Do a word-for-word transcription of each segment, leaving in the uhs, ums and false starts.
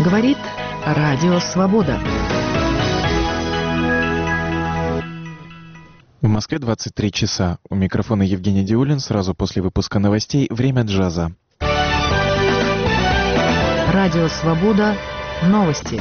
Говорит Радио Свобода. В Москве двадцать три часа. У микрофона Евгений Диулин. Сразу после выпуска новостей «Время джаза». Радио Свобода. Новости.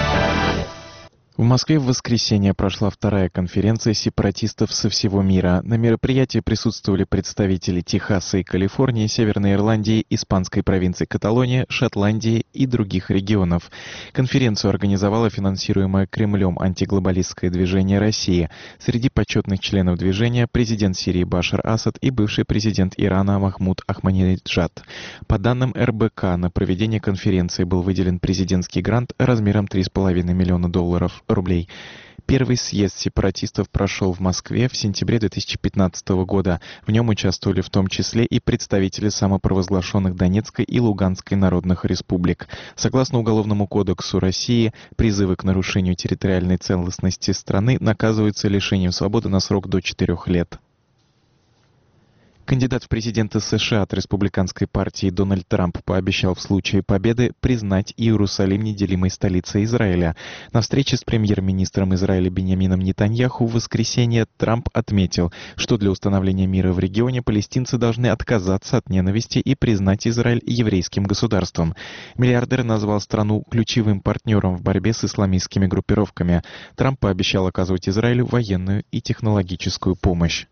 В Москве в воскресенье прошла вторая конференция сепаратистов со всего мира. На мероприятии присутствовали представители Техаса и Калифорнии, Северной Ирландии, испанской провинции Каталония, Шотландии и других регионов. Конференцию организовало финансируемое Кремлем антиглобалистское движение России. Среди почетных членов движения президент Сирии Башар Асад и бывший президент Ирана Махмуд Ахмадинеджад. По данным эр бэ ка, на проведение конференции был выделен президентский грант размером три с половиной миллиона долларов. рублей. Первый съезд сепаратистов прошел в Москве в сентябре две тысячи пятнадцатого года. В нем участвовали в том числе и представители самопровозглашенных Донецкой и Луганской народных республик. Согласно Уголовному кодексу России, призывы к нарушению территориальной целостности страны наказываются лишением свободы на срок до четырех лет. Кандидат в президенты США от республиканской партии Дональд Трамп пообещал в случае победы признать Иерусалим неделимой столицей Израиля. На встрече с премьер-министром Израиля Биньямином Нетаньяху в воскресенье Трамп отметил, что для установления мира в регионе палестинцы должны отказаться от ненависти и признать Израиль еврейским государством. Миллиардер назвал страну ключевым партнером в борьбе с исламистскими группировками. Трамп пообещал оказывать Израилю военную и технологическую помощь.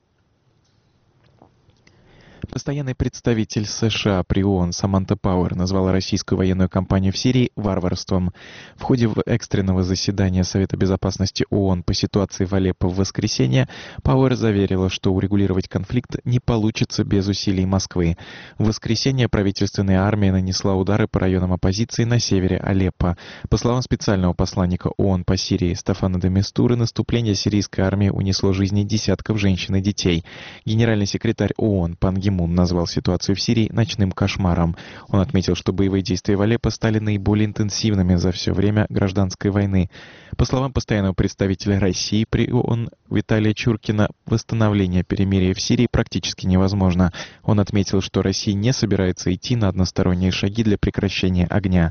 Постоянный представитель США при ООН Саманта Пауэр назвала российскую военную кампанию в Сирии варварством. В ходе экстренного заседания Совета безопасности ООН по ситуации в Алеппо в воскресенье Пауэр заверила, что урегулировать конфликт не получится без усилий Москвы. В воскресенье правительственная армия нанесла удары по районам оппозиции на севере Алеппо. По словам специального посланника ООН по Сирии Стафана де Мистуры, наступление сирийской армии унесло жизни десятков женщин и детей. Генеральный секретарь ООН Пан Ги Мун назвал ситуацию в Сирии ночным кошмаром. Он отметил, что боевые действия в Алеппо стали наиболее интенсивными за все время гражданской войны. По словам постоянного представителя России при ООН Виталия Чуркина, восстановление перемирия в Сирии практически невозможно. Он отметил, что Россия не собирается идти на односторонние шаги для прекращения огня.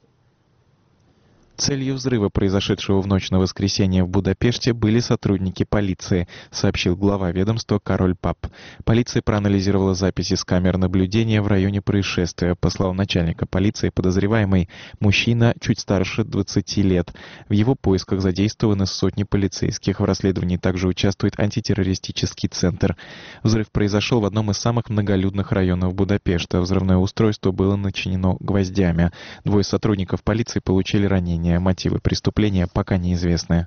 Целью взрыва, произошедшего в ночь на воскресенье в Будапеште, были сотрудники полиции, сообщил глава ведомства Кароль Пап. Полиция проанализировала записи с камер наблюдения в районе происшествия. По словам начальника полиции, подозреваемый мужчина чуть старше двадцати лет. В его поисках задействованы сотни полицейских. В расследовании также участвует антитеррористический центр. Взрыв произошел в одном из самых многолюдных районов Будапешта. Взрывное устройство было начинено гвоздями. Двое сотрудников полиции получили ранения. Мотивы преступления пока неизвестны.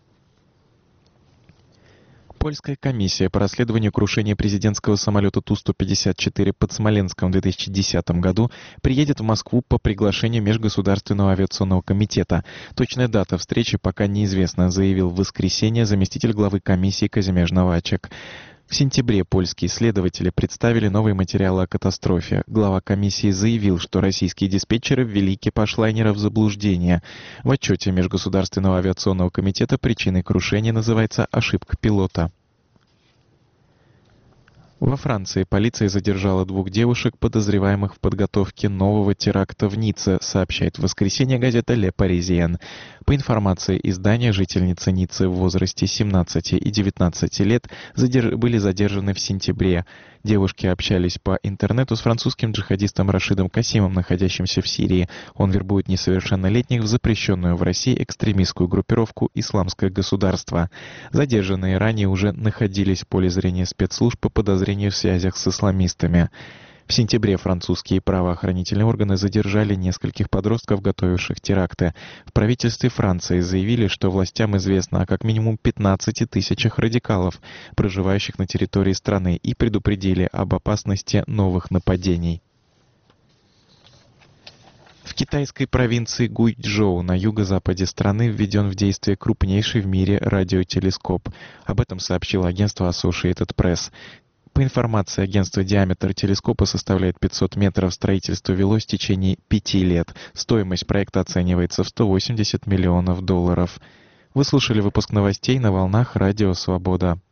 Польская комиссия по расследованию крушения президентского самолета Ту сто пятьдесят четыре под Смоленском в две тысячи десятом году приедет в Москву по приглашению Межгосударственного авиационного комитета. Точная дата встречи пока неизвестна, заявил в воскресенье заместитель главы комиссии Казимierz Новачек. В сентябре польские следователи представили новые материалы о катастрофе. Глава комиссии заявил, что российские диспетчеры ввели экипаж лайнера в заблуждение. В отчете Межгосударственного авиационного комитета причиной крушения называется ошибка пилота. Во Франции полиция задержала двух девушек, подозреваемых в подготовке нового теракта в Ницце, сообщает в воскресенье газета «Ле Паризиен». По информации издания, жительницы Ниццы в возрасте семнадцати и девятнадцати лет задерж... были задержаны в сентябре. Девушки общались по интернету с французским джихадистом Рашидом Касимом, находящимся в Сирии. Он вербует несовершеннолетних в запрещенную в России экстремистскую группировку «Исламское государство». Задержанные ранее уже находились в поле зрения спецслужб по подозрению в связях с исламистами. В сентябре французские правоохранительные органы задержали нескольких подростков, готовивших теракты. В правительстве Франции заявили, что властям известно о как минимум пятнадцати тысячах радикалов, проживающих на территории страны, и предупредили об опасности новых нападений. В китайской провинции Гуйчжоу на юго-западе страны введен в действие крупнейший в мире радиотелескоп. Об этом сообщило агентство Associated Press. По информации агентства, диаметр телескопа составляет пятьсот метров, строительство велось в течение пяти лет. Стоимость проекта оценивается в сто восемьдесят миллионов долларов. Вы слушали выпуск новостей на волнах Радио Свобода.